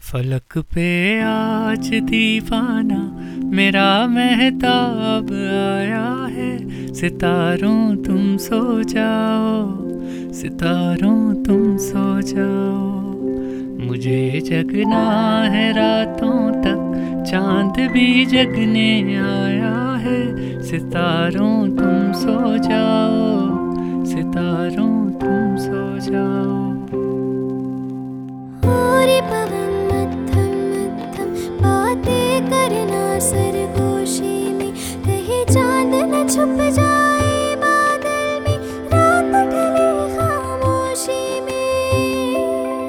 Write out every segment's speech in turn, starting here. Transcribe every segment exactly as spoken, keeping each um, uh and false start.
फलक पे आज दीवाना मेरा महताब आया है। सितारों तुम सो जाओ, सितारों तुम सो जाओ। मुझे जगना है रातों तक, चांद भी जगने आया है। सितारों तुम सो जाओ, सितारों तुम सो जाओ। सरगोशी में कहीं चांद न छुप जाए बादल में, रात ढले खामोशी में।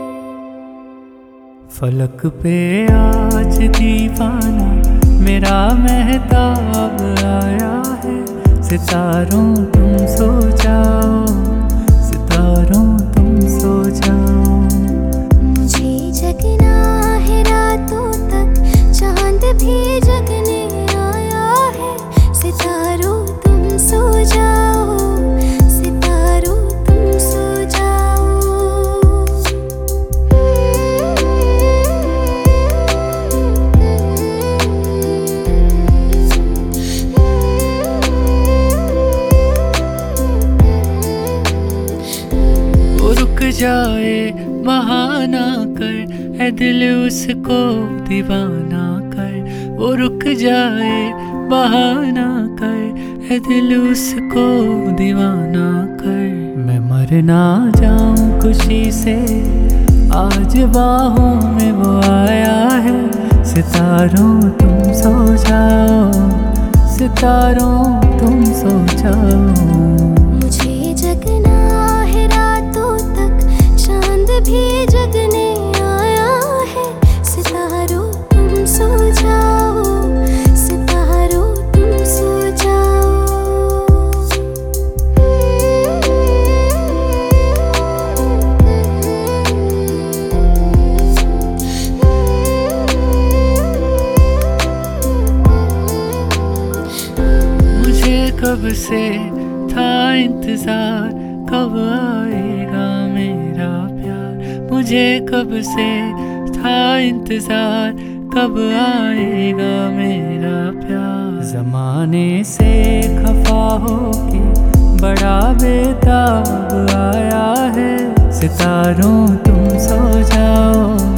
फलक पे आज दीवाना मेरा महताब आया है। सितारों तुम सो जाओ, सितारों तुम सो जाओ। मुझे जगना है रातों तक, चांद भी जगने आया है। सितारों तुम सो जाओ, सितारों तुम सो जाओ। वो रुक जाए बहाना कर, है दिल उसको दीवाना कर। वो रुक जाए बहाना कर, है दिल उसको दीवाना कर। मैं मर ना जाऊं खुशी से, आज बाहों में वो आया है। सितारों तुम सो जाओ, सितारों तुम सो जाओ। मुझे जगना है रातों तक, चांद भी जगने आया है। सितारों तुम सो जाओ, सितारों तुम सो जाओ। मुझे कब से था इंतजार, कब आएगा मेरा प्यार। मुझे कब से था इंतजार, कब आएगा मेरा प्यार। ज़माने से खफा होके बड़ा बेताब आया है। सितारों तुम सो जाओ,